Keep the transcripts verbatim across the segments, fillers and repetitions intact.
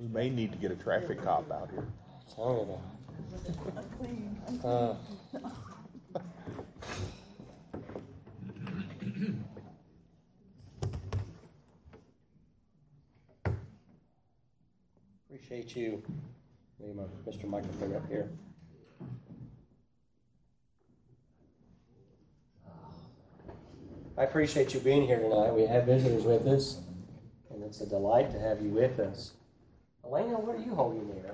We may need to get a traffic cop out here. Tell me that. Uh, appreciate you. Leave my Mister Microphone up here. I appreciate you being here tonight. We have visitors with us, and it's a delight to have you with us. Elena, what are you holding there?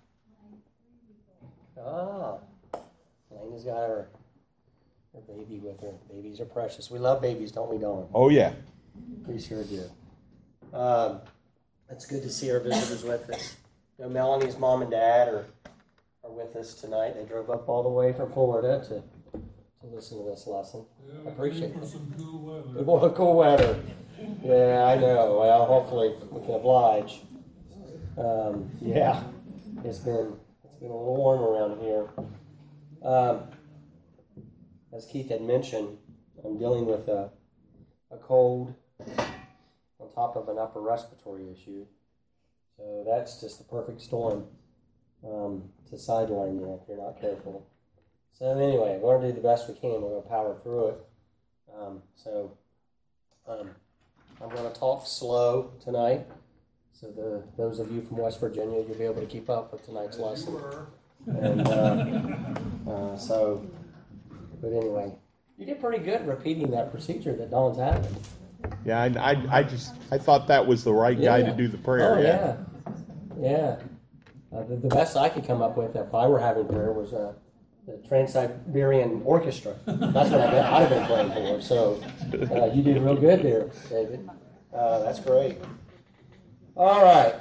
Ah, Elena's got her, her baby with her. Babies are precious. We love babies, don't we, Dawn? Oh, yeah. We sure do. Um, it's good to see our visitors with us. You know, Melanie's mom and dad are are with us tonight. They drove up all the way from Florida to to listen to this lesson. Yeah, I appreciate for it. some cool weather. We want cool weather. Yeah, I know. Well, hopefully we can oblige. Um, yeah, it's been it's been a little warm around here. Um, as Keith had mentioned, I'm dealing with a a cold on top of an upper respiratory issue. So that's just the perfect storm um, to sideline you if you're not careful. So anyway, we're going to do the best we can. We're going to power through it. Um, so um, I'm going to talk slow tonight. So the those of you from West Virginia, you'll be able to keep up with tonight's lesson. And uh, uh, so, but anyway, you did pretty good repeating that procedure that Dawn's having. Yeah, I, I, I just I thought that was the right guy Yeah. to do the prayer. Oh, yeah. yeah. Yeah. Uh, the, the best I could come up with if I were having prayer was uh, the Trans-Siberian Orchestra. That's what I'd, I'd have been praying for. So uh, you did real good there, David. Uh, that's great. All right.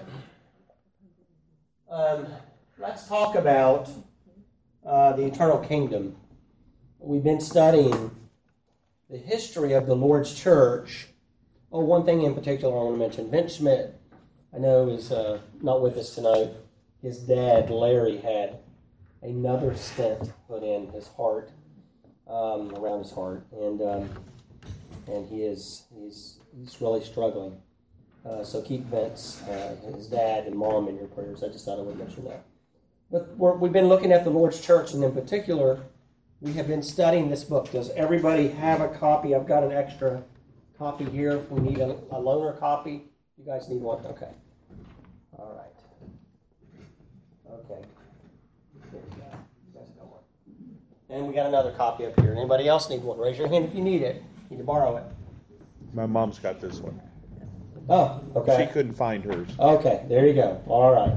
Um, let's talk about uh, the eternal kingdom. We've been studying the history of the Lord's church. Oh, one thing in particular I want to mention. Vince Schmidt, I know, is uh, not with us tonight. His dad, Larry, had another stent put in his heart, um, around his heart, and um, and he is he's he's really struggling. Uh, so keep Vince, uh, his dad, and mom in your prayers. I just thought I would mention that. But we're, we've been looking at the Lord's church, and in particular, we have been studying this book. Does everybody have a copy? I've got an extra copy here if we need a, a loaner copy. You guys need one? Okay. All right. Okay. Here we go. You guys got one. And we got another copy up here. Anybody else need one? Raise your hand if you need it. You need to borrow it. My mom's got this one. Oh, okay. She couldn't find hers. Okay, there you go. All right.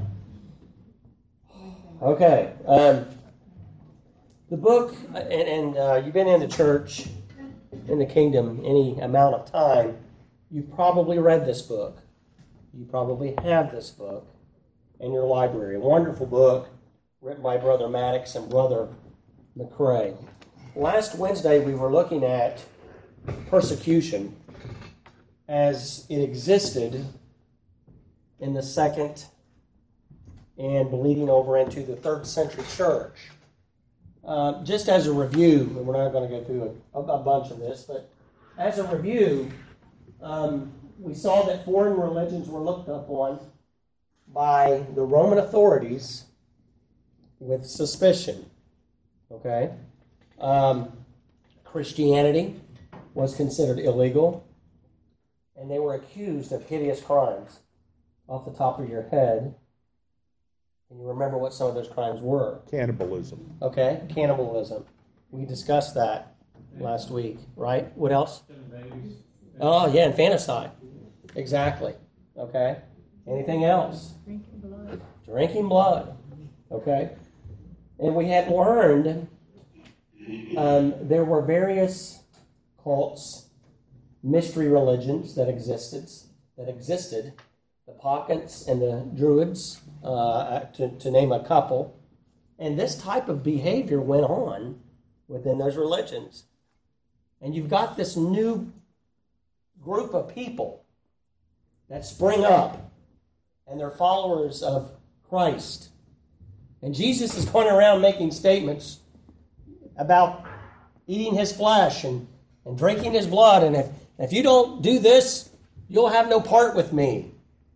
Okay. Um, the book, and, and uh, you've been in the church, in the kingdom, any amount of time, you've probably read this book. You probably have this book in your library. A wonderful book written by Brother Maddox and Brother McCrae. Last Wednesday, we were looking at persecution as it existed in the second and bleeding over into the third century church. Uh, just as a review, and we're not going to go through a, a bunch of this, but as a review, um, we saw that foreign religions were looked upon by the Roman authorities with suspicion. Okay? Um, Christianity was considered illegal, and they were accused of hideous crimes. Off the top of your head, can you remember what some of those crimes were? Cannibalism. Okay, cannibalism. We discussed that last week, right? What else? Oh, yeah, infanticide. Exactly. Okay. Anything else? Drinking blood. Drinking blood. Okay. And we had learned um, there were various cults, mystery religions that existed, that existed, the Pockets and the Druids, uh, to, to name a couple. And this type of behavior went on within those religions. And you've got this new group of people that spring up, and they're followers of Christ. And Jesus is going around making statements about eating his flesh and, and drinking his blood. And if, if you don't do this, you'll have no part with me.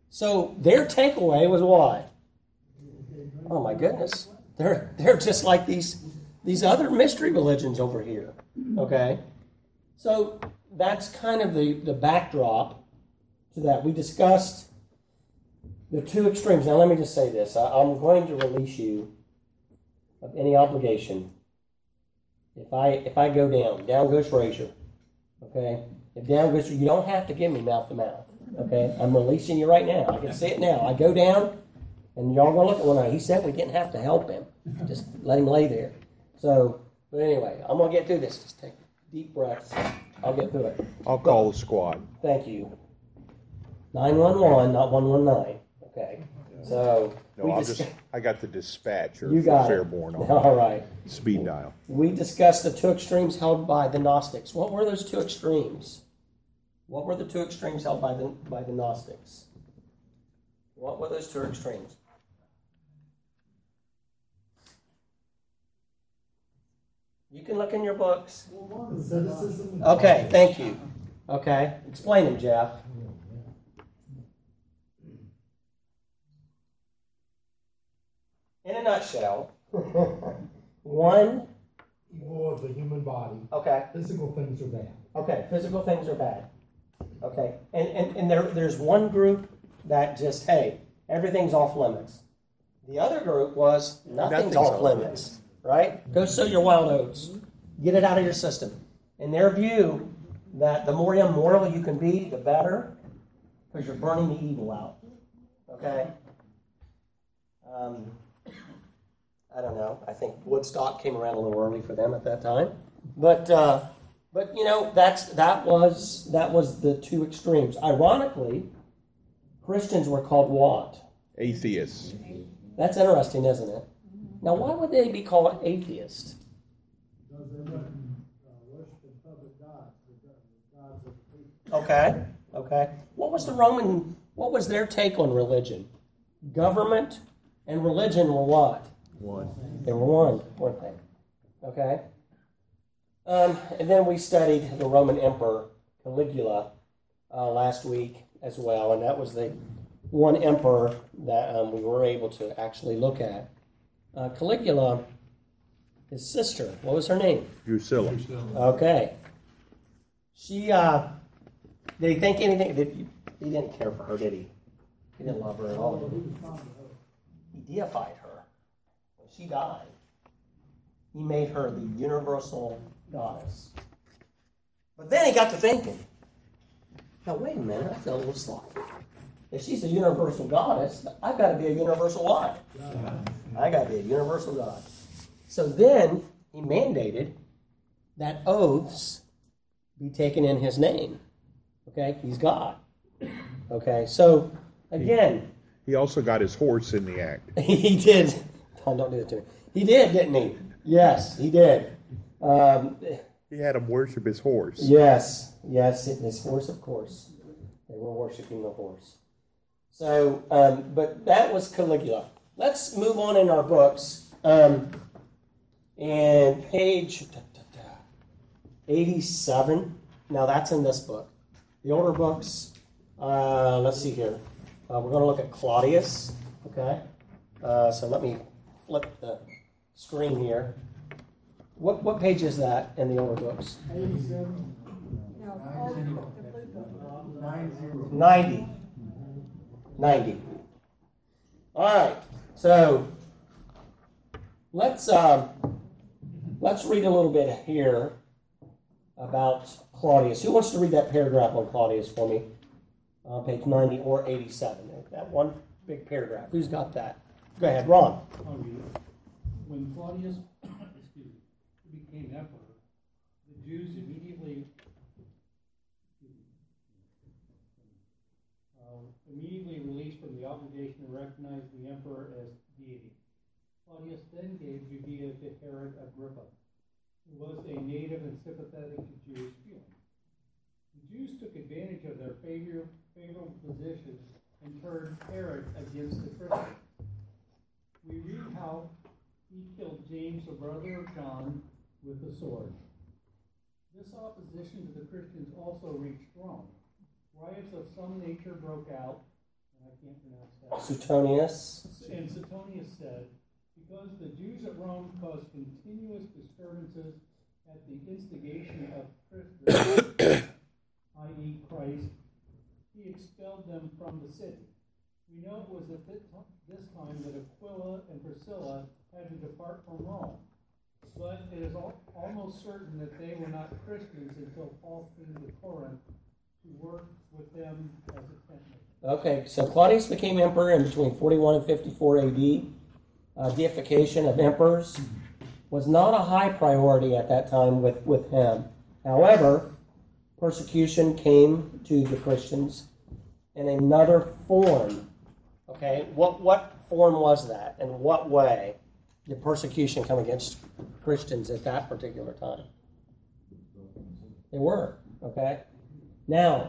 So their takeaway was what? Oh my goodness. They're they're just like these these other mystery religions over here. Okay? So that's kind of the, the backdrop to that. We discussed the two extremes. Now let me just say this. I, I'm going to release you of any obligation. If I if I go down, down goes Frazier. Okay? If down goes, you don't have to give me mouth to mouth. Okay? I'm releasing you right now. I can say it now. I go down, and y'all gonna look at one eye. He said we didn't have to help him. Just let him lay there. So, but anyway, I'm gonna get through this. Just take deep breaths. I'll get through it. I'll call the squad. Thank you. nine one one, not one one nine. Okay. So No, we I'll dis- just, I got the dispatcher you for got Fairborn it. on All right. speed dial. We discussed the two extremes held by the Gnostics. What were those two extremes? What were the two extremes held by the by the Gnostics? What were those two extremes? You can look in your books. Okay, thank you. Okay, explain them, Jeff. In a nutshell, one. Evil of the human body. Okay. Physical things are bad. Okay, physical things are bad. Okay, and, and, and there there's one group that just, hey, everything's off limits. The other group was nothing's, Nothing's off off limits, limits. right? Go sow your wild oats. Get it out of your system. In their view, that the more immoral you can be, the better, because you're burning the evil out. Okay? Um, I don't know. I think Woodstock came around a little early for them at that time. But... Uh, But you know, that's that was that was the two extremes. Ironically, Christians were called what? Atheists. That's interesting, isn't it? Now, why would they be called atheists? Because they wouldn't uh, worship public gods, the gods of people. Okay, okay. What was the Roman? What was their take on religion? Government and religion were what? One. They were one, weren't they? Okay. Um, and then we studied the Roman Emperor Caligula uh, last week as well, and that was the one emperor that um, we were able to actually look at. Uh, Caligula, his sister, what was her name? Drusilla. Okay. She, uh, did he think anything? Did he, he didn't care for her, did he? He didn't love her at all. He deified her. When she died, he made her the universal goddess. But then he got to thinking, now wait a minute, I feel a little sloppy. If she's a universal goddess, I've got to be a universal what? I got to be a universal God. So then he mandated that oaths be taken in his name. Okay, he's God. Okay, so again, He also got his horse in the act. he did. Tom, don't do that to me. He did, didn't he? Yes, he did. Um, He had him worship his horse. yes, yes, his horse, of course. They were worshiping the horse. So, um, but that was Caligula. Let's move on in our books. Um, and page eighty-seven. Now that's in this book. The older books. Uh, let's see here. Uh, we're going to look at Claudius. Okay. Uh, so let me flip the screen here. What what page is that in the older books? ninety. ninety. All right. So let's um, let's read a little bit here about Claudius. Who wants to read that paragraph on Claudius for me? Uh, page ninety or eighty-seven. That one big paragraph. Who's got that? Go ahead, Ron. When Claudius excuse me, became emperor, the Jews immediately uh, immediately released from the obligation to recognize the emperor as deity. Claudius then gave Judea to Herod Agrippa, who was a native and sympathetic to Jewish feelings. The Jews took advantage of their favor, favorable position and turned Herod against the Christians. We read how he killed James, the brother of John, with a sword. This opposition to the Christians also reached Rome. Riots of some nature broke out, and I can't pronounce that. Suetonius. And Suetonius said, because the Jews at Rome caused continuous disturbances at the instigation of Christus, that is. Christ, he expelled them from the city. We know it was at this time that Aquila and Priscilla had to depart from Rome, but it is almost certain that they were not Christians until Paul came to Corinth to work with them as a tent maker. Okay, so Claudius became emperor in between forty-one and fifty-four A D. Uh, deification of emperors was not a high priority at that time with, with him. However, persecution came to the Christians in another form. Okay, what what form was that? In what way did persecution come against Christians at that particular time? They were, okay? Now,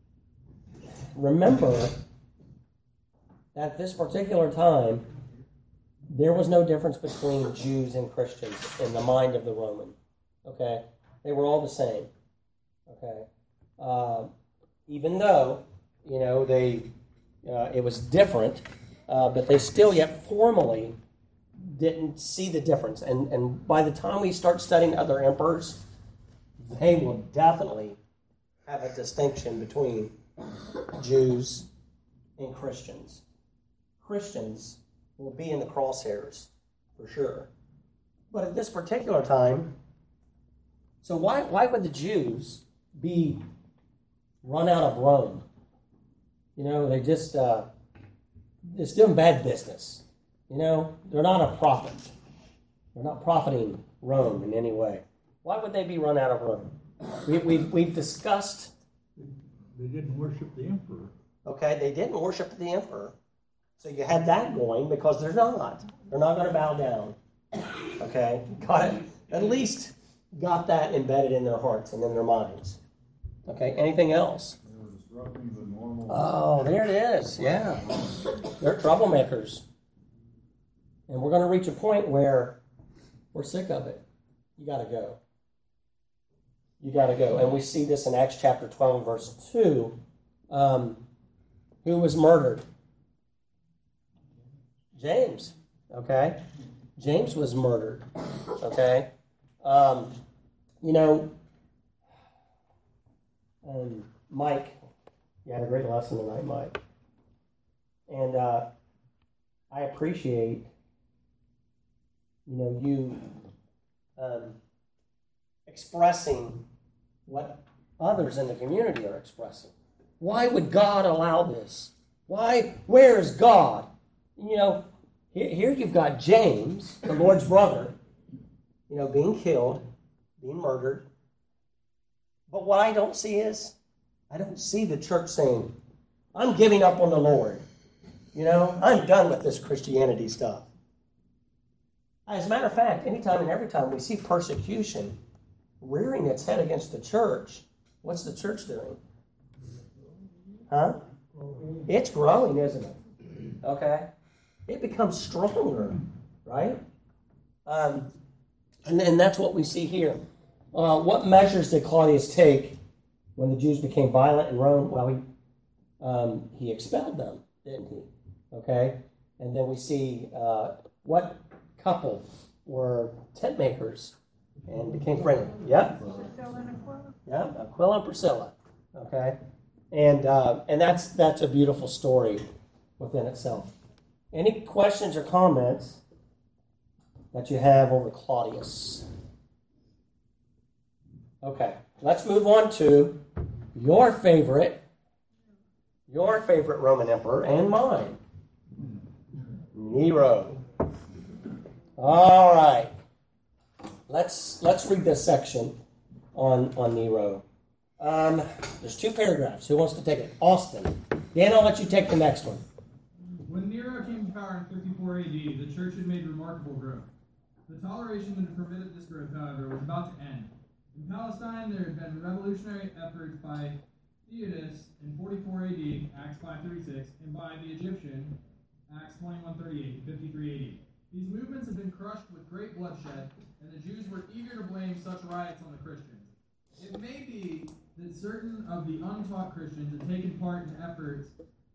remember that at this particular time, there was no difference between Jews and Christians in the mind of the Roman, okay? They were all the same, okay? Uh, even though, you know, they uh, it was different, uh, but they still yet formally didn't see the difference. And, and by the time we start studying other emperors, they will definitely have a distinction between Jews and Christians. Christians will be in the crosshairs, for sure. But at this particular time, so why why would the Jews be run out of Rome? You know, they just, uh, just doing bad business. You know, they're not a prophet. They're not profiting Rome in any way. Why would they be run out of Rome? We, we've, we've discussed... They didn't worship the emperor. Okay, they didn't worship the emperor. So you had that going because they're not. They're not going to bow down. Okay, got it? At least got that embedded in their hearts and in their minds. Okay, anything else? Oh, there it is. Yeah. They're troublemakers. And we're going to reach a point where we're sick of it. You got to go. You got to go. And we see this in Acts chapter twelve, verse two. Um, who was murdered? James. Okay? James was murdered. Okay? Um, you know, um, Mike, you had a great lesson tonight, Mike. And uh, I appreciate, you know, you um, expressing what others in the community are expressing. Why would God allow this? Why? Where is God? You know, here, here you've got James, the Lord's brother, you know, being killed, being murdered. But what I don't see is, I don't see the church saying, I'm giving up on the Lord. You know, I'm done with this Christianity stuff. As a matter of fact, anytime and every time we see persecution rearing its head against the church, what's the church doing? Huh? It's growing, isn't it? Okay? It becomes stronger, right? Um, and, and that's what we see here. Uh, what measures did Claudius take when the Jews became violent in Rome? Well, he, um, he expelled them, didn't he? Okay? And then we see uh, what couple were tent makers and became friendly. Yeah? Priscilla and Aquila. Yeah, Aquila and Priscilla. Okay? And uh, and that's that's a beautiful story within itself. Any questions or comments that you have over Claudius? Okay, let's move on to your favorite, your favorite Roman emperor and mine, Nero. All right, let's let's read this section on on Nero. Um, there's two paragraphs. Who wants to take it? Austin. Dan, I'll let you take the next one. When Nero came to power in fifty-four A D, the church had made remarkable growth. The toleration that had permitted this growth, however, was about to end. In Palestine, there had been revolutionary efforts by Theudas in forty-four A D, Acts five thirty-six, and by the Egyptian, Acts twenty-one thirty-eight, fifty-three A D. These movements had been crushed with great bloodshed, and the Jews were eager to blame such riots on the Christians. It may be that certain of the untaught Christians had taken part in efforts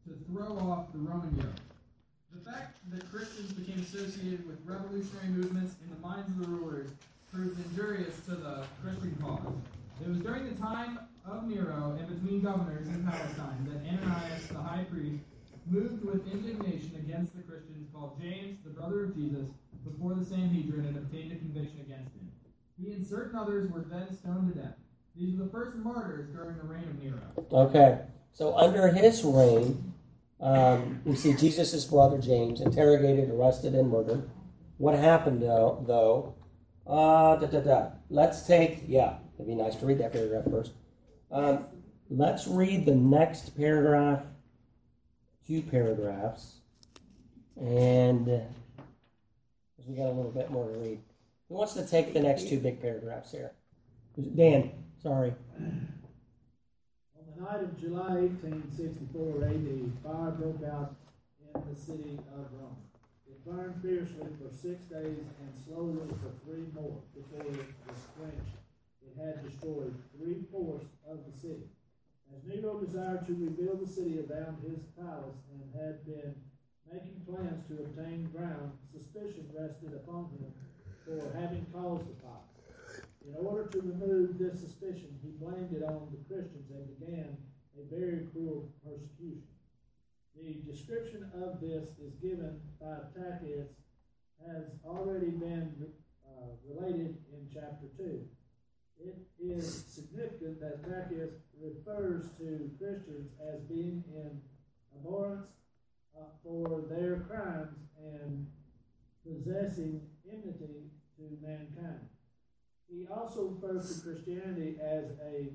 to throw off the Roman yoke. The fact that Christians became associated with revolutionary movements in the minds of the rulers proved injurious to the Christian cause. It was during the time of Nero and between governors in Palestine that Ananias, the high priest, moved with indignation against the Christians, called James, the brother of Jesus, before the Sanhedrin and obtained a conviction against him. He and certain others were then stoned to death. These are the first martyrs during the reign of Nero. Okay, so under his reign, um, we see Jesus' brother James interrogated, arrested, and murdered. What happened, though? though uh, da, da, da. Let's take, yeah, it'd be nice to read that paragraph first. Um, let's read the next paragraph, two paragraphs, and uh, we got a little bit more to read. Who wants to take the next two big paragraphs here? Dan, sorry. On the night of July eighteenth, sixty-four A D, fire broke out in the city of Rome. It burned fiercely for six days and slowly for three more before it was quenched. It had destroyed three-fourths of the city. As Nero desired to rebuild the city around his palace and had been making plans to obtain ground, suspicion rested upon him for having caused the fire. In order to remove this suspicion, he blamed it on the Christians and began a very cruel persecution. The description of this is given by Tacitus, has already been uh, related in chapter two. It is significant that Tacitus refers to Christians as being in abhorrence uh, for their crimes and possessing enmity to mankind. He also refers to Christianity as a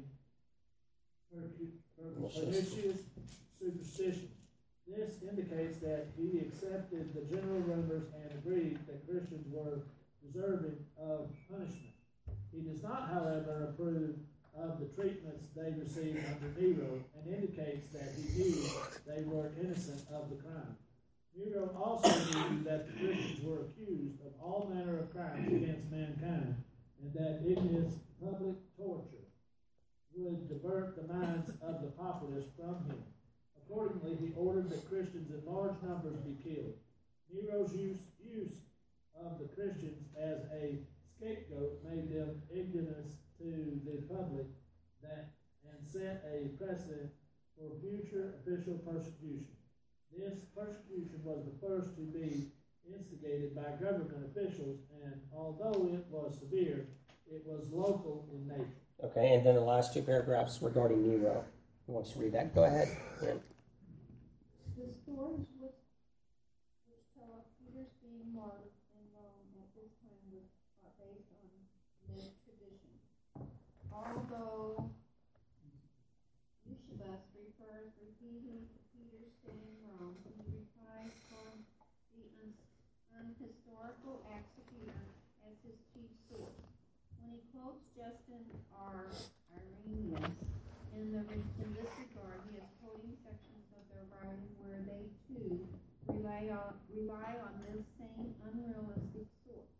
pernicious superstition. This indicates that he accepted the general rumors and agreed that Christians were deserving of punishment. He does not, however, approve of the treatments they received under Nero and indicates that he knew they were innocent of the crime. Nero also knew that the Christians were accused of all manner of crimes against mankind and that igneous public torture would divert the minds of the populace from him. Accordingly, he ordered that Christians in large numbers be killed. Nero's use, use of the Christians as a scapegoat made them ignominious to the public that and set a precedent for future official persecution. This persecution was the first to be instigated by government officials, and although it was severe, it was local in nature. Okay, and then the last two paragraphs regarding Nero. Who wants to read that? Go ahead. Yeah. The stories which, which tell of Peter's being martyred in Rome at this time was are based on myth tradition. Although Eusebius refers repeatedly to Peter's stay in Rome, he relies on the un- unhistorical Acts of Peter as his chief source. When he quotes Justin R. Irenaeus in, the, in this regard, he is quoting sections of their writing where they too rely on, rely on this same unrealistic source.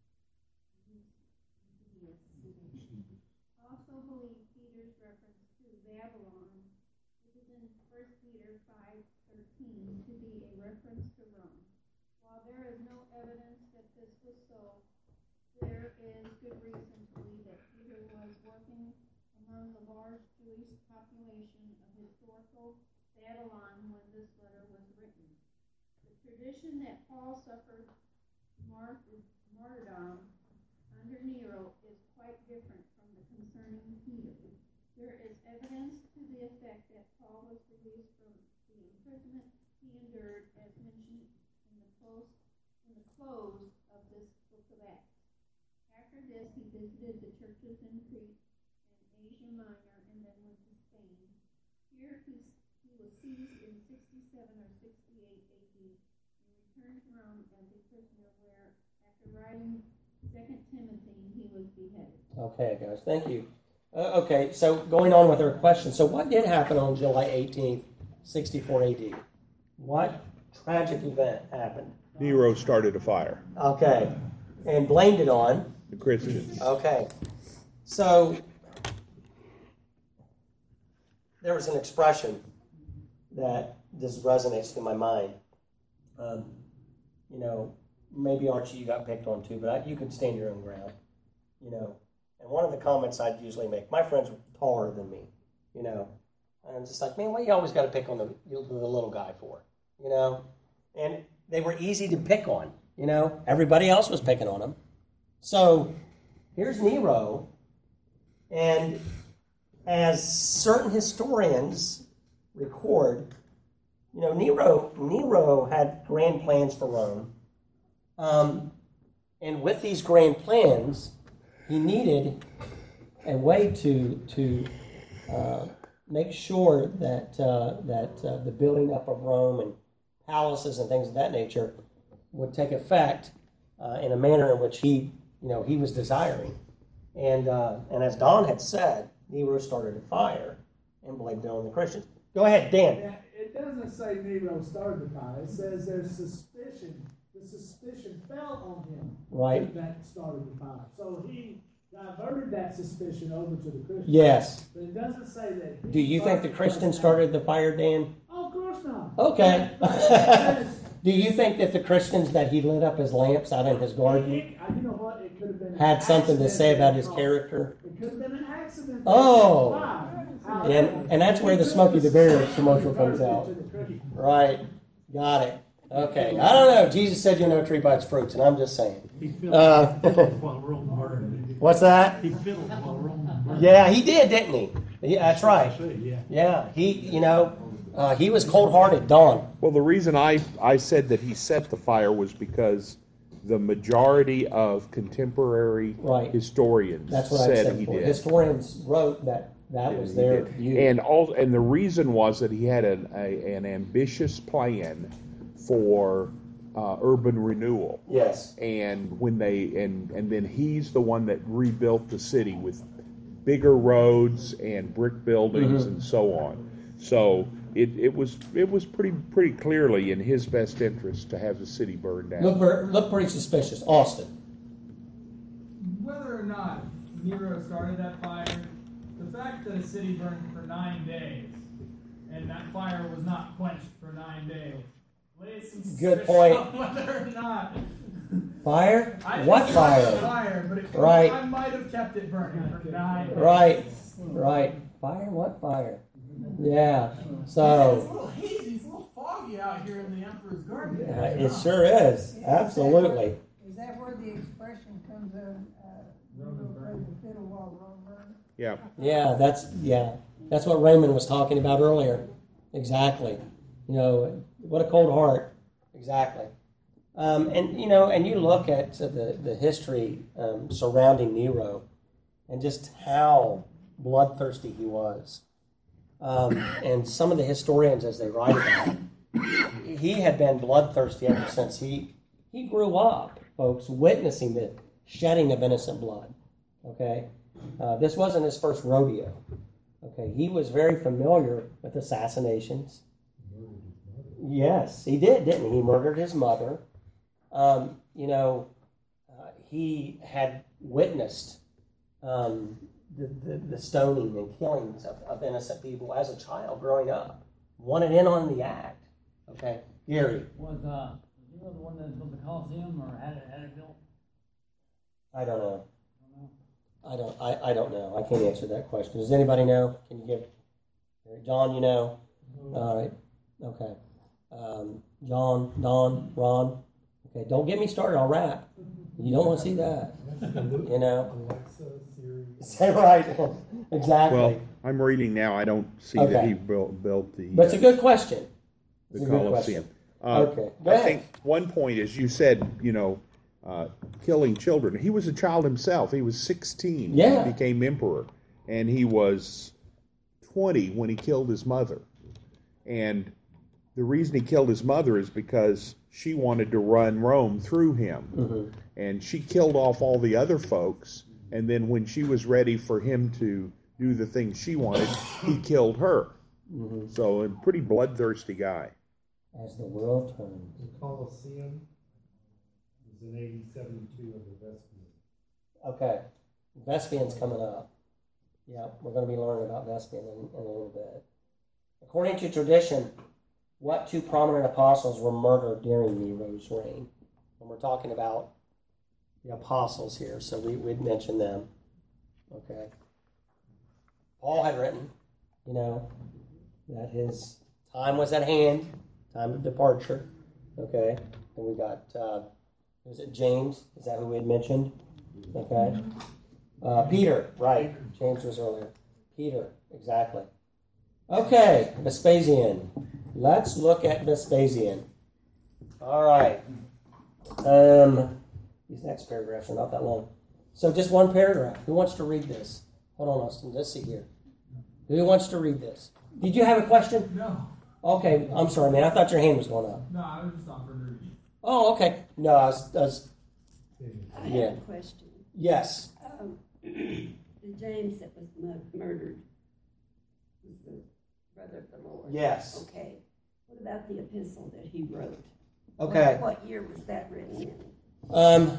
Also believe Peter's reference to Babylon, which is in First Peter five thirteen, to be a reference to Rome. While there is no evidence that this was so, there is good reason to believe that Peter was working among the large Jewish population of historical Babylon when this letter was written. The tradition that Paul suffered martyrdom under Nero is quite different from the concerning Peter. There is evidence to the effect that Paul was released from the imprisonment he endured, as mentioned in the close in the close of this book of Acts. After this, he visited the churches in Crete and Asia Minor, and then went to Spain. Here, he, he was seized in sixty-seven or sixty-eight A D and returned to Rome as a prisoner, where, after writing Second Timothy, he was beheaded. Okay, guys, thank you. Uh, okay, so going on with our question. So what did happen on July eighteenth, sixty-four A D? What tragic event happened? Nero started a fire. Okay, and blamed it on? The Christians. Okay, so there was an expression that this resonates through my mind. Um, you know, maybe Archie, you got picked on too, but I, you can stand your own ground. You know, and one of the comments I'd usually make, my friends were taller than me. You know, and I'm just like, man, why you always got to pick on the, the little guy for? You know, and they were easy to pick on. You know, everybody else was picking on him. So here's Nero, and as certain historians record, you know, Nero Nero had grand plans for Rome, um, and with these grand plans, he needed a way to to uh, make sure that uh, that uh, the building up of Rome and palaces and things of that nature would take effect uh, in a manner in which he, you know, he was desiring. And uh, and as Don had said, Nero started a fire and blamed it on the Christians. Go ahead, Dan. Yeah, it doesn't say Nero started the fire. It says there's suspicion. The suspicion fell on him. Right. That started the fire. So he diverted that suspicion over to the Christians. Yes. But it doesn't say that. he Do you think the started Christians fire. started the fire, Dan? Oh, of course not. Okay. It says- Do you think that the Christians that he lit up his lamps out in his garden It- I- you know what? It could have been. an had something to accident say about his that character? It could have been an accident. Oh. Fire. And, and that's where the Smokey the Bear commercial comes out. Right. Got it. Okay. I don't know. Jesus said you know a tree by its fruits, and I'm just saying. He fiddled, Uh, fiddled while Rome burned. What's that? He fiddled while Rome burned. Yeah, he did, didn't he? Yeah, that's right. Yeah. Yeah, he, you know, uh, he was cold-hearted, Don. Well, the reason I, I said that he set the fire was because the majority of contemporary Right. historians That's what I said said he before. did. Historians wrote that that was He their did. view. And all, and the reason was that he had an a, an ambitious plan for uh, urban renewal. Yes. And when they and and then he's the one that rebuilt the city with bigger roads and brick buildings Mhm. and so on. So it, it was it was pretty pretty clearly in his best interest to have the city burned down. Look, ver- look pretty suspicious. Austin. Whether or not Nero started that fire, the fact that a city burned for nine days and that fire was not quenched for nine days lays some Good suspicion point. on whether or not. Fire? I What didn't start the fire? fire, but it, Right. I might have kept it burning for nine days. Right. Right. Fire? What fire? Yeah. It's a So little hazy, it's a little foggy out here in the Emperor's Garden. uh, it sure is. Absolutely. Is that where the expression comes in, uh, Nero played the fiddle while Rome burned? Yeah. Yeah, that's yeah. That's what Raymond was talking about earlier. Exactly. You know, what a cold heart. Exactly. Um, and you know, and you look at the the history um, surrounding Nero, and just how bloodthirsty he was. Um, and some of the historians, as they write about it, he had been bloodthirsty ever since he he grew up, folks, witnessing the shedding of innocent blood. Okay, uh, this wasn't his first rodeo. Okay, he was very familiar with assassinations. Yes, he did, didn't he? He murdered his mother. Um, you know, uh, he had witnessed um, the, the, the stoning and killings of, of innocent people as a child growing up. Wanted in on the act. Okay, Gary. Was uh, you know the one that built the Coliseum or had it had it built? I don't know. I don't. I, I don't know. I can't answer that question. Does anybody know? Can you give? John, you know. All right. Okay. Um, John, Don, Ron. Okay. Don't get me started. I'll rap. You don't want to see that. You know. Is that right? Exactly. Well, I'm reading now. I don't see that Okay. he built, built the but it's a good question. the It's a good Colosseum. question. Uh, Okay. Go I ahead. think one point is you said, you know, uh, killing children. He was a child himself. He was sixteen Yeah. when he became emperor, and he was twenty when he killed his mother. And the reason he killed his mother is because she wanted to run Rome through him, Mhm. and she killed off all the other folks. And then when she was ready for him to do the things she wanted, he killed her. Mhm. So a pretty bloodthirsty guy. As the world turns. The Colosseum was in A D seventy-two of the Vespasian. Okay. Vespian's coming up. Yeah, we're going to be learning about Vespian in, in a little bit. According to tradition, what two prominent apostles were murdered during Nero's reign? And we're talking about the apostles here, so we, we'd mention them. Okay. Paul had written, you know, that his time was at hand, time of departure. Okay. And we got, uh, was it James? Is that who we had mentioned? Okay. Uh, Peter, right. James was earlier. Peter, exactly. Okay, Vespasian. Let's look at Vespasian. All right. Um, these next paragraphs are not that long. So just one paragraph. Who wants to read this? Hold on, Austin. Let's see here. Who wants to read this? Did you have a question? No. Okay, I'm sorry, man. I thought your hand was going up. No, I was just offering to read. Oh, okay. No, I was... I, was, I yeah. have a question. Yes. Um, the James that was mu- murdered was the brother of the Lord. Yes. Okay. What about the epistle that he wrote? Okay. What, what year was that written in? Um,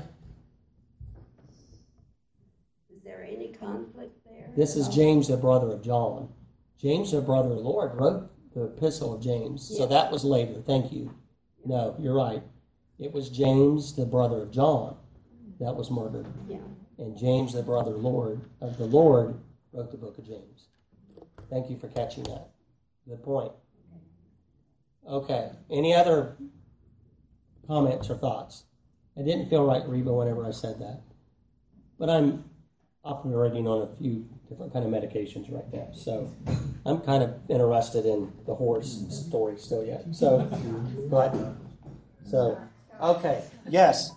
Is there any conflict there? this is James, the brother of John. James, the brother of the Lord, wrote the epistle of James. So Yeah. that was later. Thank you. No, you're right. It was James, the brother of John, that was murdered. Yeah. And James, the brother Lord of the Lord, wrote the book of James. Thank you for catching that. Good point. Okay. Any other comments or thoughts? I didn't feel right, Reba, whenever I said that. But I'm operating on a few different kind of medications right now. So I'm kind of interested in the horse story still yet. So, but, so, okay. Yes.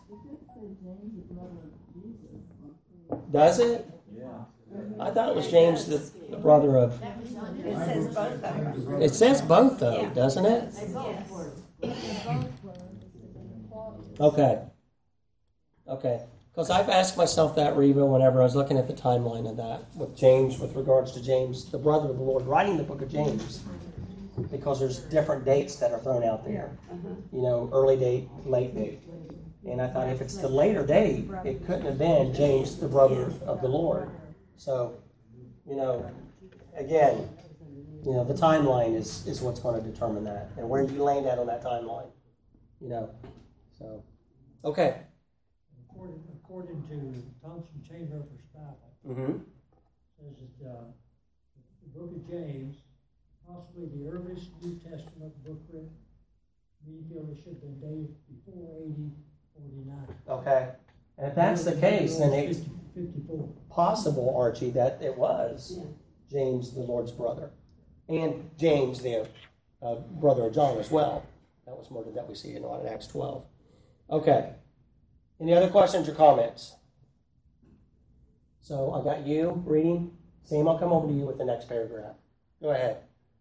Does it? Yeah. I thought it was James, the, the brother of... It says both of them. It says both, though, Yeah. doesn't it? Yes. Okay. Okay. Because I've asked myself that, Reva, whenever I was looking at the timeline of that with James, with regards to James, the brother of the Lord, writing the book of James. Because there's different dates that are thrown out there. Uh-huh. You know, early date, late date. And I thought if it's the later date, it couldn't have been James, the brother of the Lord. So, you know, again, you know, the timeline is, is what's going to determine that. And where you land at on that timeline. You know, so, okay. According, according to Thompson Chainhurfer's Bible, Mm-hmm. says that uh, the book of James, possibly the earliest New Testament book written, we feel it should have been dated before A D forty-nine. Okay. And if that's the case, then it's fifty-four. possible, Archie, that it was Yeah. James, the Lord's brother. And James, the uh, brother of John as well. That was murdered that we see in Acts twelve. Okay. Any other questions or comments? So I got you reading. Sam, I'll come over to you with the next paragraph. Go ahead.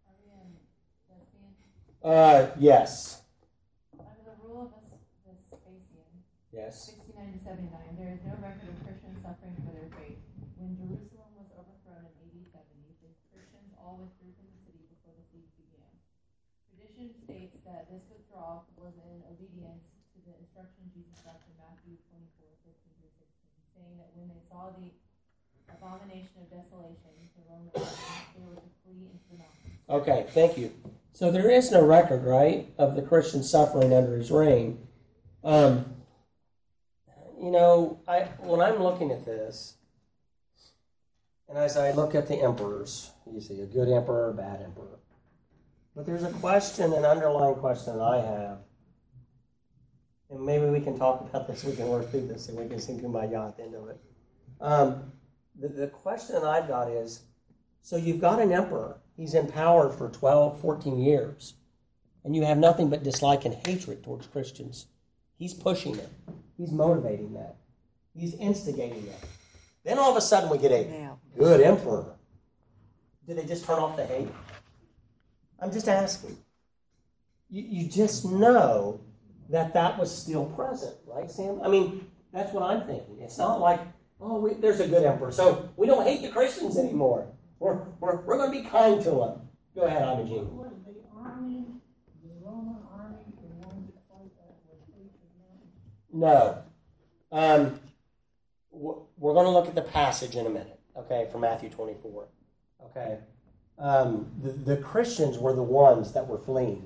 Uh, yes. Under the rule of Vespasian, Yes. sixty-nine to seventy-nine, there is no record of Christians suffering for their faith. When Jerusalem was overthrown in A D seventy, the Christians all withdrew from the city before the siege began. Tradition states that this withdrawal was in obedience to the instruction Jesus left in Matthew twenty-four, fifteen through sixteen, saying that when they saw the abomination of desolation, the Roman army, they were to flee into the mountains. Okay, thank you. So there is no record, right, of the Christians suffering under his reign. Um, you know, I when I'm looking at this, and as I look at the emperors, you see a good emperor, a bad emperor. But there's a question, an underlying question that I have, and maybe we can talk about this, we can work through this, and we can sing Kumbaya at the end of it. Um, the, the question that I've got is, so you've got an emperor, he's in power for twelve, fourteen years, and you have nothing but dislike and hatred towards Christians. He's pushing it. He's motivating that. He's instigating that. Then all of a sudden we get a good emperor. Did they just turn off the hate? I'm just asking. You, you just know that that was still present, right, Sam? I mean, that's what I'm thinking. It's not like, oh, we, there's a good emperor, so we don't hate the Christians anymore. We're, we're, we're going to be kind to them. Go ahead, Imogene. Was the army, the Roman army, the one that fought that was facing them? No. Um, we're going to look at the passage in a minute, okay, from Matthew twenty-four. Okay. Um, the, the Christians were the ones that were fleeing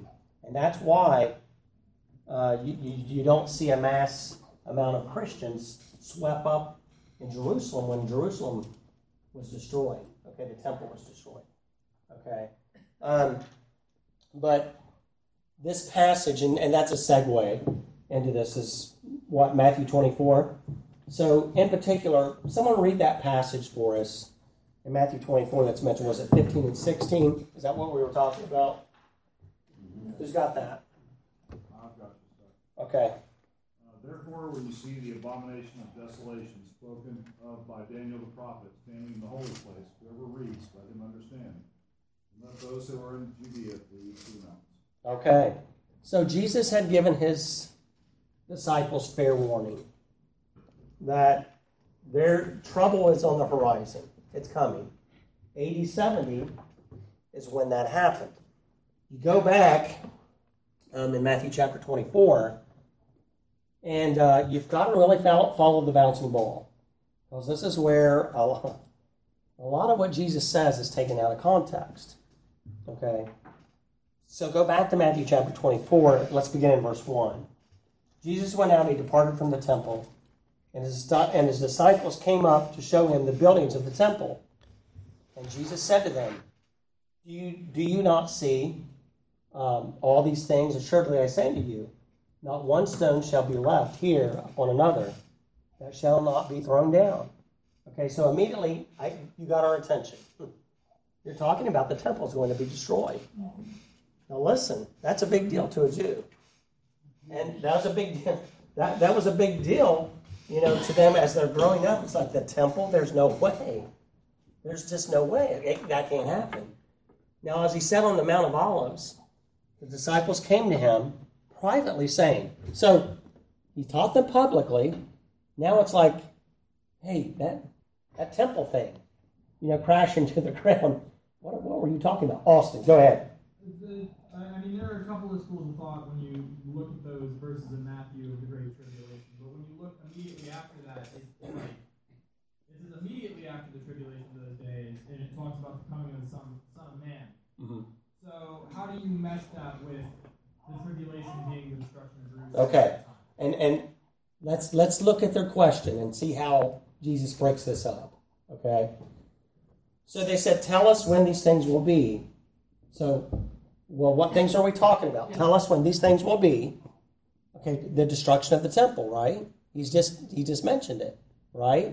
And that's why uh, you, you, you don't see a mass amount of Christians swept up in Jerusalem when Jerusalem was destroyed. Okay, the temple was destroyed. Okay. Um, but this passage, and, and that's a segue into this, is what, Matthew twenty-four? So, in particular, someone read that passage for us in Matthew twenty-four that's mentioned. Was it fifteen and sixteen? Is that what we were talking about? Who's got that? I've got the stuff. Okay. Uh, Therefore, when you see the abomination of desolation spoken of by Daniel the prophet standing in the holy place, whoever reads, let him understand. And let those who are in Judea flee to the mountains. Okay. So Jesus had given his disciples fair warning that their trouble is on the horizon. It's coming. A D seventy is when that happened. You go back um, in Matthew chapter twenty-four, and uh, you've got to really follow, follow the bouncing ball. Because this is where a lot, a lot of what Jesus says is taken out of context. Okay? So go back to Matthew chapter twenty-four. Let's begin in verse one. Jesus went out and he departed from the temple, and his, and his disciples came up to show him the buildings of the temple. And Jesus said to them, Do you, do you not see um, all these things? Assuredly I say to you, not one stone shall be left here upon another that shall not be thrown down. Okay, so immediately I, you got our attention. You're talking about the temple is going to be destroyed. Now listen, that's a big deal to a Jew. And that was a big deal. That, that was a big deal, you know, to them as they're growing up. It's like the temple, there's no way. There's just no way. It, that can't happen. Now, as he said on the Mount of Olives, the disciples came to him privately saying, so he taught them publicly. Now it's like, hey, that that temple thing, you know, crashing to the ground. What, what were you talking about? Austin, go ahead. The, I mean, there are a couple of schools of thought when you look at those verses in Matthew of the Great Tribulation. But when you look immediately after that, it's like, this is immediately after the tribulation of those days, and it talks about the coming of the Son, son of Man. Mm-hmm. So how do you mesh that with the tribulation being the destruction of Jerusalem? Okay, and and let's let's look at their question and see how Jesus breaks this up. Okay, so they said, "Tell us when these things will be." So, well, what things are we talking about? Tell us when these things will be. Okay, the destruction of the temple, right? He's just he just mentioned it, right?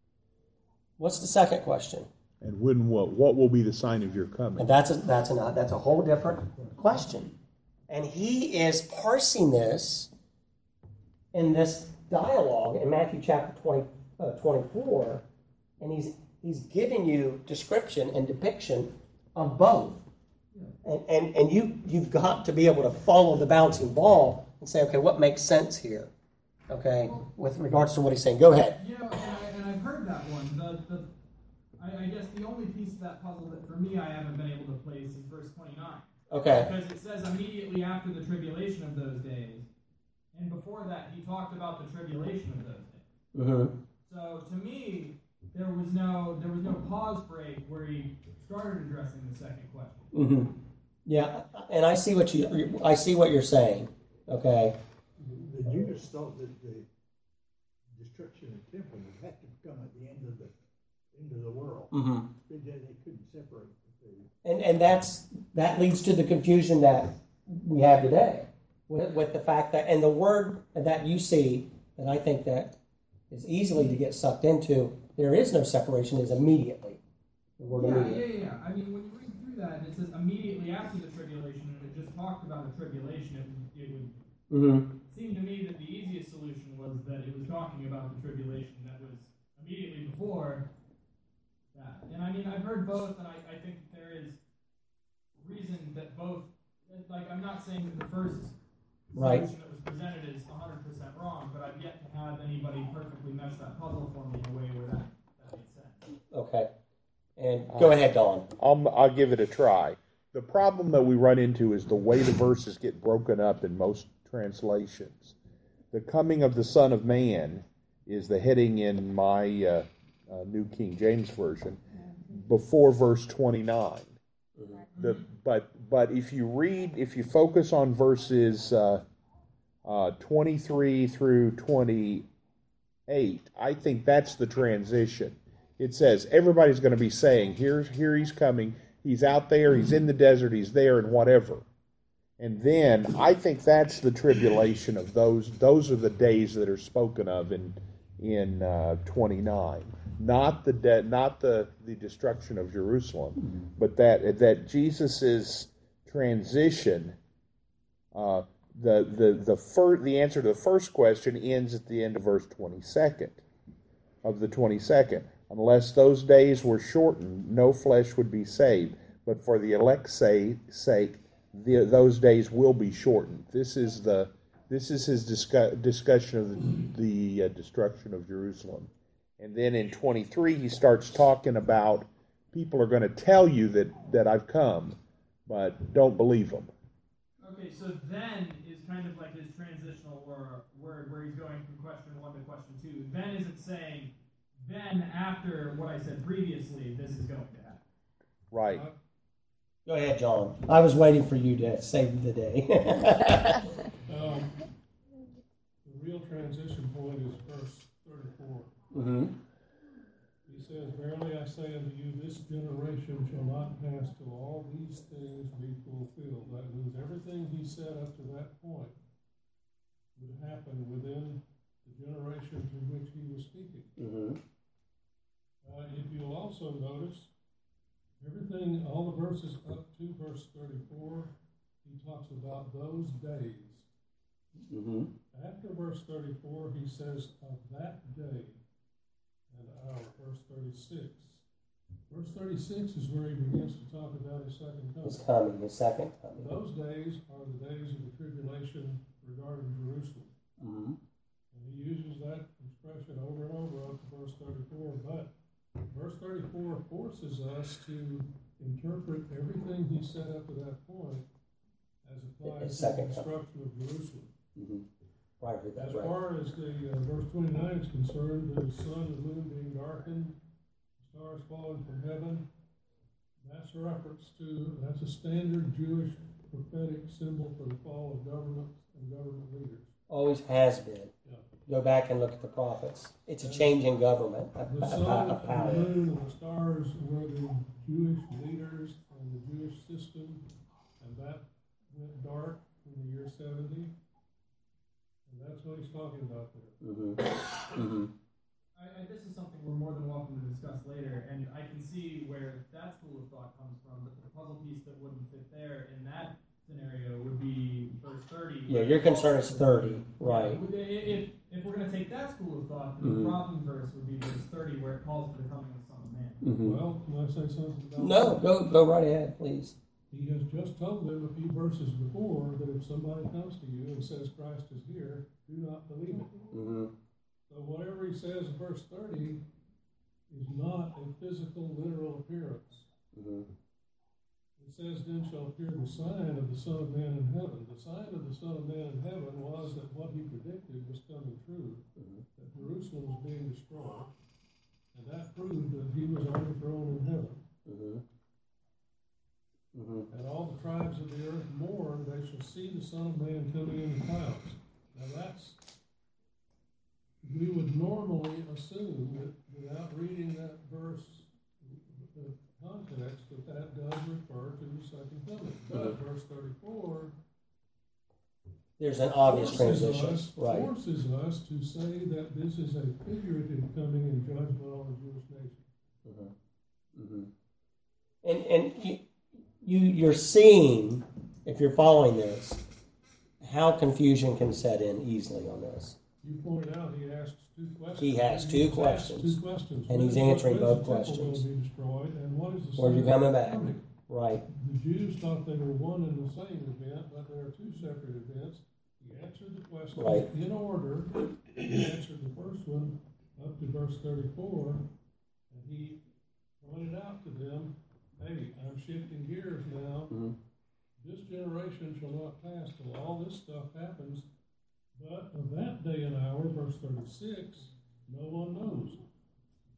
What's the second question? And when what what will be the sign of your coming? And that's a, that's a that's a whole different question. And he is parsing this in this dialogue in Matthew chapter twenty, uh, twenty-four, and he's he's giving you description and depiction of both. And and, and you you've got to be able to follow the bouncing ball and say, okay, what makes sense here? Okay, with regards to what he's saying. Go ahead. You know, and, I, and I've heard that one. The, the I, I guess the only piece of that puzzle that for me I haven't been able to place is verse twenty-nine. Okay. Because it says immediately after the tribulation of those days, and before that he talked about the tribulation of those days. Mm-hmm. So to me, there was no there was no pause break where he started addressing the second question. Mm-hmm. Yeah, and I see what you I see what you're saying. Okay. The Jews thought that the destruction of the temple would have to come at the end of the end of the world. Mm-hmm. They, they couldn't separate the two. And and that's that leads to the confusion that we have today with, with the fact that and the word that you see that I think that is easily to get sucked into. There is no separation. Is immediately the word yeah, immediately. Yeah, yeah, yeah. I mean, when you read through that, it says immediately after the tribulation, and it just talked about the tribulation. It, it would Mm-hmm. seem to me that the easiest solution was that it was talking about the tribulation that was immediately before that. And I mean, I've heard both, and I, I think there is reason that both, like, I'm not saying that the first right. solution that was presented is one hundred percent wrong, but I've yet to have anybody perfectly mesh that puzzle for me in a way where that, that makes sense. Okay. And go ahead, Don. I'll, I'll give it a try. The problem that we run into is the way the verses get broken up in most translations. The coming of the Son of Man is the heading in my uh, uh, New King James Version before verse twenty-nine. The, but but if you read, if you focus on verses uh, uh, twenty-three through twenty-eight, I think that's the transition. It says everybody's going to be saying, "Here, here he's coming. He's out there. He's in the desert. He's there, and whatever." And then I think that's the tribulation of those. Those are the days that are spoken of in in uh, twenty-nine. Not the de- not the, the destruction of Jerusalem, mm-hmm. but that that Jesus's transition. Uh, the the the fir- the answer to the first question ends at the end of verse twenty-second of the twenty-second. Unless those days were shortened, no flesh would be saved. But for the elect's sake, the, those days will be shortened. This is the this is his discuss, discussion of the, the uh, destruction of Jerusalem. And then in twenty-three, he starts talking about people are going to tell you that, that I've come, but don't believe them. Okay, so then is kind of like his transitional word where he's going from question one to question two. Then isn't saying, then after what I said previously, this is going to happen. Right. Uh, Go ahead, John. I was waiting for you to save the day. um, the real transition point is verse thirty-four. Mm-hmm. He says, "Verily I say unto you, this generation shall not pass till all these things be fulfilled." That means everything he said up to that point would happen within the generation to which he was speaking. Mm-hmm. Uh, if you'll also notice, everything, all the verses up to verse thirty-four, he talks about those days. Mm-hmm. After verse thirty-four, he says, "Of that day and hour," verse thirty-six. Verse thirty-six is where he begins to talk about his second coming. His coming, his second coming. Those days are the days of the tribulation regarding Jerusalem. Mm-hmm. And he uses that expression over and over up to verse thirty-four, but verse thirty-four forces us to interpret everything he said up to that point as applied to the destruction of Jerusalem. Mm-hmm. Right, as right. far as the uh, verse twenty-nine is concerned, the sun and moon being darkened, stars falling from heaven, that's a reference to, that's a standard Jewish prophetic symbol for the fall of government and government leaders. Always has been. Yeah. Go back and look at the prophets. It's a change in government, a, the sun, a, a power. The moon, and the stars were the Jewish leaders and the Jewish system, and that went dark in the year seventy, and that's what he's talking about there. Mm-hmm. Mm-hmm. I, I, this is something we're more than welcome to discuss later, and I can see where that school of thought comes from, but the puzzle piece that wouldn't fit there in that scenario would be verse thirty. Yeah, your concern is thirty, right. If, if we're going to take that school of thought, then mm-hmm. the problem verse would be verse thirty, where it calls for the coming of the Son of Man. Mm-hmm. Well, can I say something about no, that? No, go, go right ahead, please. He has just told them a few verses before that if somebody comes to you and says Christ is here, do not believe it. Mm-hmm. So whatever he says in verse thirty is not a physical, literal appearance. Mm-hmm. It says, "Then shall appear the sign of the Son of Man in heaven." The sign of the Son of Man in heaven was that what he predicted was coming true, mm-hmm. that Jerusalem was being destroyed, and that proved that he was on the throne in heaven. Mm-hmm. Mm-hmm. And all the tribes of the earth mourn; they shall see the Son of Man coming in the clouds. Now that's, we would normally assume that without reading that verse, the context, that that does refer to the second coming. But verse thirty-four, there's an obvious transition, us, right? Forces us to say that this is a figurative coming in judgment on the Jewish nation. Mm-hmm. Mm-hmm. And and you, you you're seeing, if you're following this, how confusion can set in easily on this. You point out he asks two questions. He has two questions. Two questions. And he's answering both questions. Be destroyed, and what is the Where are you coming back? Coming? Right. The Jews thought they were one and the same event, but there are two separate events. He answered the question right. in order. He answered the first one up to verse thirty-four, and he pointed out to them, "Hey, I'm shifting gears now. Mm-hmm. This generation shall not pass till all this stuff happens. But of that day and hour," verse thirty-six, "no one knows,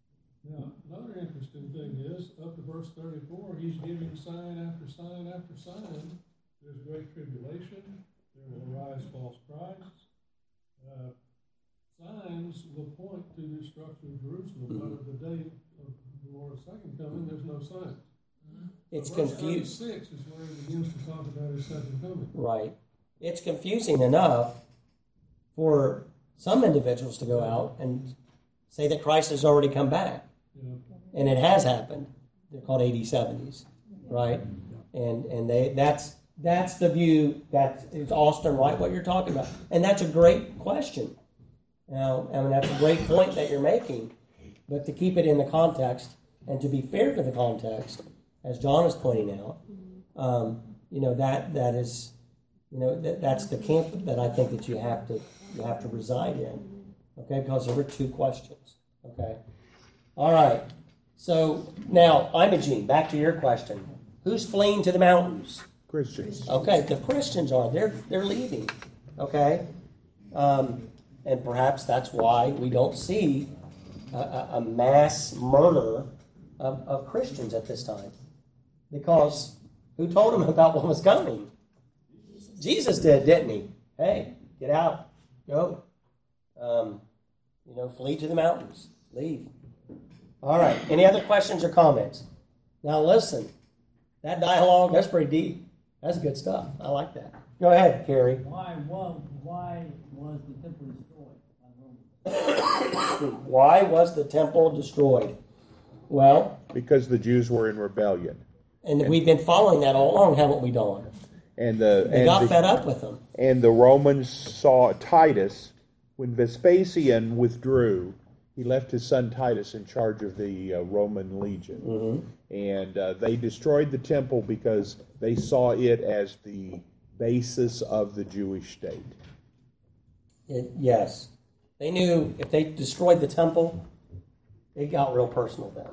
Now, another interesting thing is, up to verse thirty-four, he's giving sign after sign after sign. There's great tribulation. There will arise false Christs. Uh, signs will point to the destruction of Jerusalem, mm-hmm. but at the day of the Lord's second coming, there's no signs. It's verse confused. thirty-six is where he begins to talk about his second coming. Right. It's confusing enough for some individuals to go out and say that Christ has already come back. Yeah. And it has happened. They're called A D seventies, right? And and they that's that's the view that is Austin, right? What you're talking about, and that's a great question. Now, I mean that's a great point that you're making, but to keep it in the context and to be fair to the context, as John is pointing out, um, you know that that is, you know that that's the camp that I think that you have to you have to reside in, okay? Because there were two questions, okay? All right. So now, Imogene, back to your question. Who's fleeing to the mountains? Christians. Okay, the Christians are. They're they're leaving. Okay, um, and perhaps that's why we don't see a, a, a mass murder of, of Christians at this time. Because who told them about what was coming? Jesus did, didn't he? Hey, get out, go. Um, you know, flee to the mountains. Leave. All right. Any other questions or comments? Now listen, that dialogue, that's pretty deep. That's good stuff. I like that. Go ahead, Carrie. Why was, why was the temple destroyed? Why was the temple destroyed? Well, because the Jews were in rebellion. And, and we've been following that all along, haven't we, Don? And the they and got the, fed up with them. And the Romans saw Titus, when Vespasian withdrew, he left his son Titus in charge of the uh, Roman legion. Mm-hmm. And uh, they destroyed the temple because they saw it as the basis of the Jewish state. It, yes. They knew if they destroyed the temple, it got real personal then.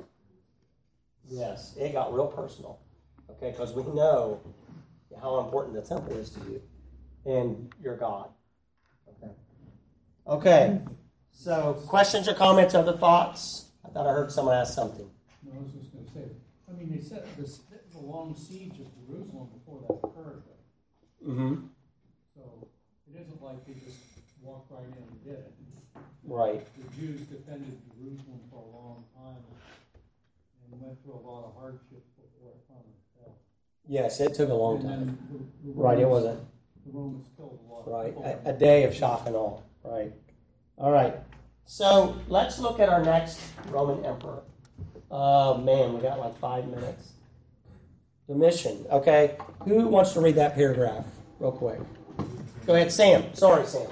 Yes, it got real personal. Okay, because we know how important the temple is to you and your God. Okay. Okay. So, questions or comments, other thoughts? I thought I heard someone ask something. No, I was just going to say, I mean, they said this, this was a long siege of Jerusalem before that occurred. Mm-hmm. So, it isn't like they just walked right in and did it. Right. The Jews defended Jerusalem for a long time and went through a lot of hardships before it finally fell. Yes, it took a long and time. The, the Romans, right, it wasn't. The Romans killed a lot right. of people. A, a day of shock and awe. Right. All right. So let's look at our next Roman emperor. Oh, man, we got like five minutes. Domitian. Okay. Who wants to read that paragraph real quick? Go ahead, Sam. Sorry, Sam.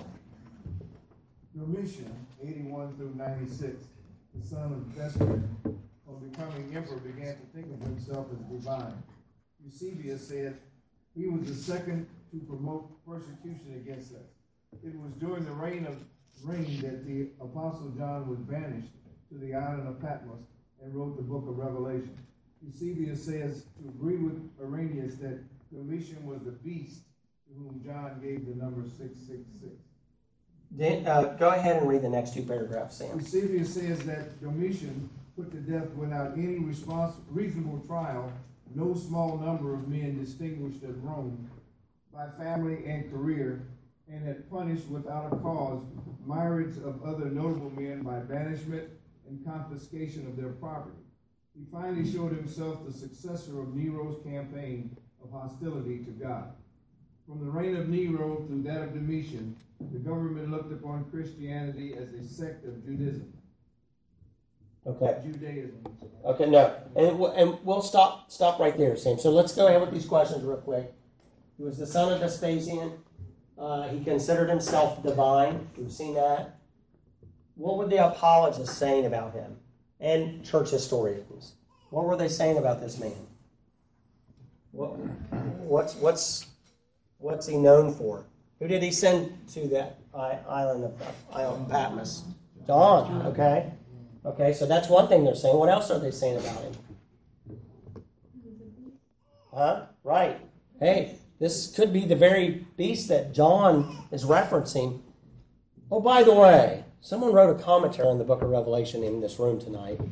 Domitian, eighty-one through ninety-six, the son of Vespasian, on becoming emperor, began to think of himself as divine. Eusebius said, he was the second to promote persecution against us. It was during the reign of reign that the Apostle John was banished to the island of Patmos and wrote the book of Revelation. Eusebius says to agree with Irenaeus that Domitian was the beast to whom John gave the number six six six. Then, uh, go ahead and read the next two paragraphs, Sam. Eusebius says that Domitian put to death without any response, reasonable trial no small number of men distinguished at Rome by family and career, and had punished without a cause myriads of other notable men by banishment and confiscation of their property. He finally showed himself the successor of Nero's campaign of hostility to God. From the reign of Nero through that of Domitian, the government looked upon Christianity as a sect of Judaism. Okay. Judaism. Okay, no. And, and we'll stop stop right there, Sam. So let's go ahead with these questions real quick. He was the son of Vespasian. Uh, he considered himself divine. We've seen that. What were the apologists saying about him? And church historians. What were they saying about this man? What, what's what's what's he known for? Who did he send to that island of island of Patmos? John. Okay. Okay. So that's one thing they're saying. What else are they saying about him? Huh? Right. Hey, this could be the very beast that John is referencing. Oh, by the way, someone wrote a commentary on the book of Revelation in this room tonight.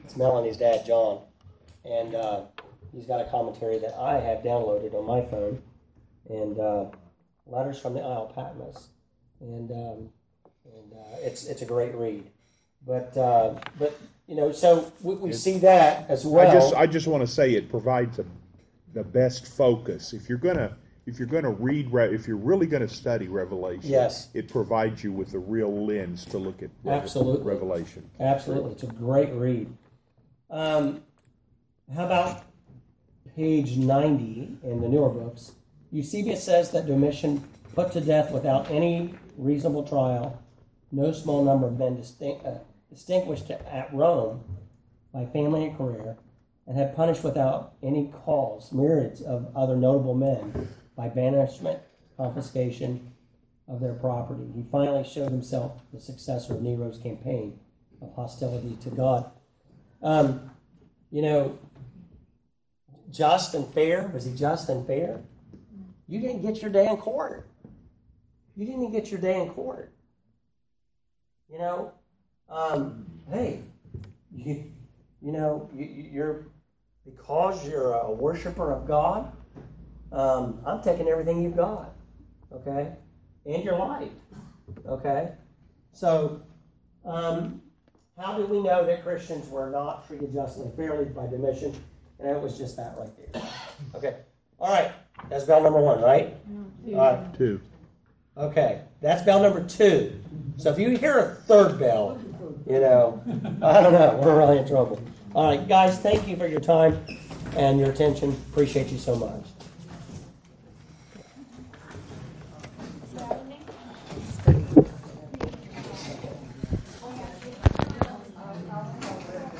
It's Melanie's dad, John. And uh, he's got a commentary that I have downloaded on my phone. And uh, Letters from the Isle of Patmos. And, um, and uh, it's it's a great read. But, uh, but you know, so we, we see that as well. I just I just want to say it provides a, the best focus. If you're gonna if you're gonna read if you're really gonna study Revelation, yes, it provides you with a real lens to look at Absolutely. Revelation. Absolutely, it's a great read. Um, how about page ninety in the newer books? Eusebius says that Domitian put to death without any reasonable trial no small number of men distinct, uh, distinguished at Rome by family and career, and had punished without any cause myriads of other notable men by banishment, confiscation of their property. He finally showed himself the successor of Nero's campaign of hostility to God. Um, you know, just and fair. Was he just and fair? You didn't get your day in court. You didn't get your day in court. You know, um, hey, you, you know, you, you're, because you're a worshiper of God, um, I'm taking everything you've got, okay, and your life, okay? So, um, how do we know that Christians were not treated justly and fairly by Domitian? And it was just that right there. Okay, all right, that's bell number one, right? Two. All right. Two. Okay, that's bell number two. So if you hear a third bell, you know, I don't know, we're really in trouble. All right, guys, thank you for your time and your attention. Appreciate you so much.